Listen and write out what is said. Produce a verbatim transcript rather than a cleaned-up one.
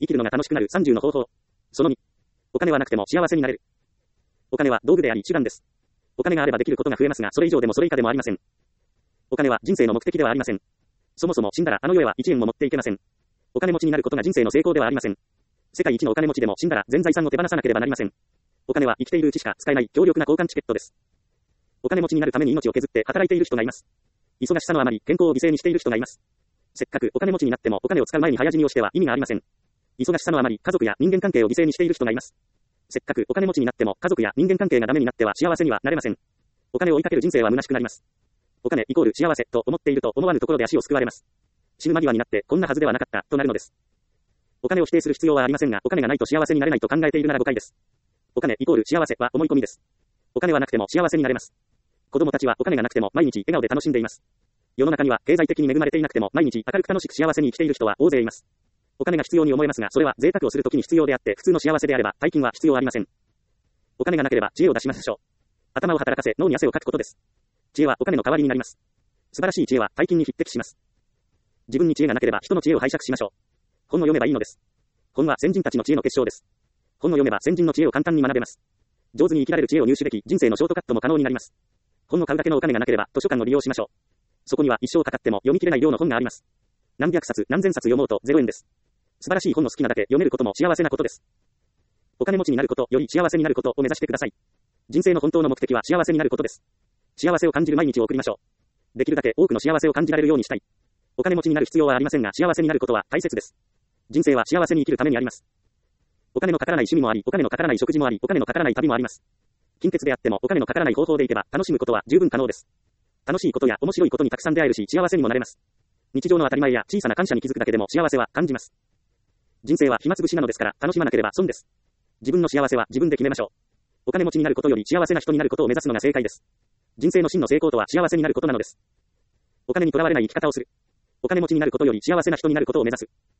生きるのが楽しくなるさんじゅうの方法。そのに。お金はなくても幸せになれる。お金は道具であり手段です。お金があればできることが増えますが、それ以上でもそれ以下でもありません。お金は人生の目的ではありません。そもそも死んだらあの世へはいちえんも持っていけません。お金持ちになることが人生の成功ではありません。世界一のお金持ちでも死んだら全財産を手放さなければなりません。お金は生きているうちしか使えない強力な交換チケットです。お金持ちになるために命を削って働いている人がいます。忙しさのあまり健康を犠牲にしている人がいます。せっかくお金持ちになってもお金を使う前に早死にをしては意味がありません。忙しさのあまり家族や人間関係を犠牲にしている人がいます。せっかくお金持ちになっても家族や人間関係がダメになっては幸せにはなれません。お金を追いかける人生は虚しくなります。お金イコール幸せと思っていると思わぬところで足をすくわれます。死ぬ間際になってこんなはずではなかったとなるのです。お金を否定する必要はありませんが、お金がないと幸せになれないと考えているなら誤解です。お金イコール幸せは思い込みです。お金はなくても幸せになれます。子供たちはお金がなくても毎日笑顔で楽しんでいます。世の中には経済的に恵まれていなくても毎日明るく楽しく幸せに生きている人は大勢います。お金が必要に思えますが、それは贅沢をするときに必要であって、普通の幸せであれば大金は必要ありません。お金がなければ知恵を出しましょう。頭を働かせ脳に汗をかくことです。知恵はお金の代わりになります。素晴らしい知恵は大金に匹敵します。自分に知恵がなければ人の知恵を拝借しましょう。本を読めばいいのです。本は先人たちの知恵の結晶です。本を読めば先人の知恵を簡単に学べます。上手に生きられる知恵を入手でき、人生のショートカットも可能になります。本を買うだけのお金がなければ図書館を利用しましょう。そこには一生かかっても読み切れない量の本があります。何百冊何千冊読もうとゼロえんです。素晴らしい本の好きなだけ読めることも幸せなことです。お金持ちになることより幸せになることを目指してください。人生の本当の目的は幸せになることです。幸せを感じる毎日を送りましょう。できるだけ多くの幸せを感じられるようにしたい。お金持ちになる必要はありませんが、幸せになることは大切です。人生は幸せに生きるためにあります。お金のかからない趣味もあり、お金のかからない食事もあり、お金のかからない旅もあります。近鉄であってもお金のかからない方法でいけば楽しむことは十分可能です。楽しいことや面白いことにたくさん出会えるし、幸せにもなれます。日常の当たり前や小さな感謝に気づくだけでも幸せは感じます。人生は暇つぶしなのですから楽しまなければ損です。自分の幸せは自分で決めましょう。お金持ちになることより幸せな人になることを目指すのが正解です。人生の真の成功とは幸せになることなのです。お金にとらわれない生き方をする。お金持ちになることより幸せな人になることを目指す。